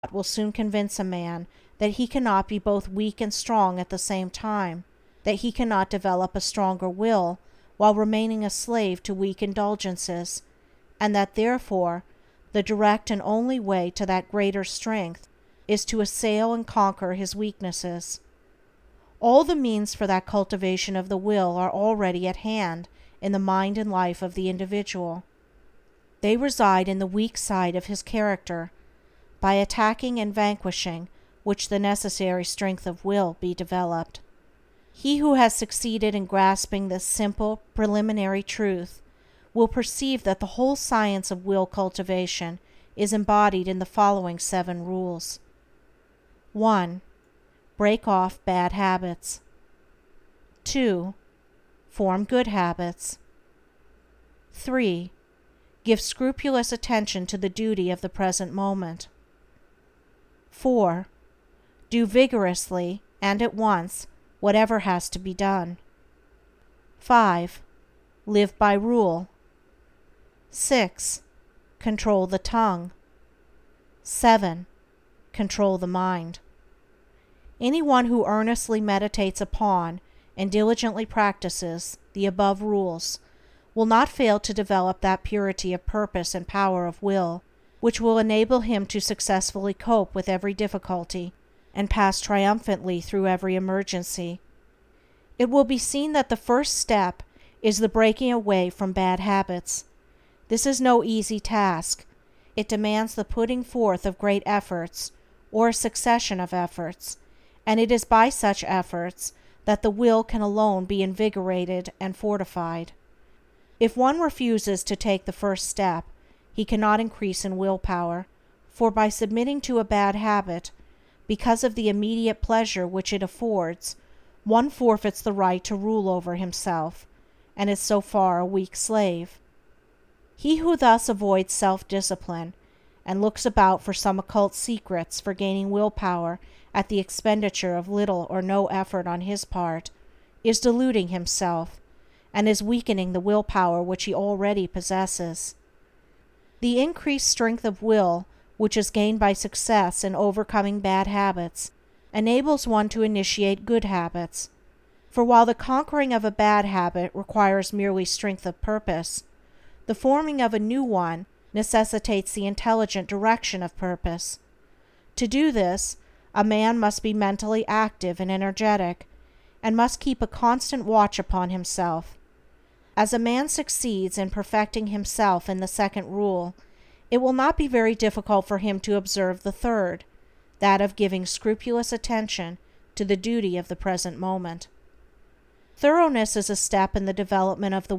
will soon convince a man that he cannot be both weak and strong at the same time, that he cannot develop a stronger will while remaining a slave to weak indulgences, and that therefore the direct and only way to that greater strength is to assail and conquer his weaknesses. All the means for that cultivation of the will are already at hand in the mind and life of the individual. They reside in the weak side of his character, by attacking and vanquishing which the necessary strength of will be developed. He who has succeeded in grasping this simple, preliminary truth will perceive that the whole science of will cultivation is embodied in the following 7 rules. 1. Break off bad habits. 2. Form good habits. 3. Give scrupulous attention to the duty of the present moment. 4. Do vigorously and at once whatever has to be done. 5. Live by rule. 6. Control the tongue. 7. Control the mind. Anyone who earnestly meditates upon and diligently practices the above rules will not fail to develop that purity of purpose and power of will which will enable him to successfully cope with every difficulty and pass triumphantly through every emergency. It will be seen that the first step is the breaking away from bad habits. This is no easy task. It demands the putting forth of great efforts, or a succession of efforts, and it is by such efforts that the will can alone be invigorated and fortified. If one refuses to take the first step, he cannot increase in will power, for by submitting to a bad habit, because of the immediate pleasure which it affords, one forfeits the right to rule over himself, and is so far a weak slave. He who thus avoids self-discipline, and looks about for some occult secrets for gaining will power at the expenditure of little or no effort on his part, is deluding himself, and is weakening the will power which he already possesses. The increased strength of will which is gained by success in overcoming bad habits enables one to initiate good habits, for while the conquering of a bad habit requires merely strength of purpose, the forming of a new one necessitates the intelligent direction of purpose. To do this, a man must be mentally active and energetic, and must keep a constant watch upon himself. As a man succeeds in perfecting himself in the second rule, it will not be very difficult for him to observe the third, that of giving scrupulous attention to the duty of the present moment. Thoroughness is a step in the development of the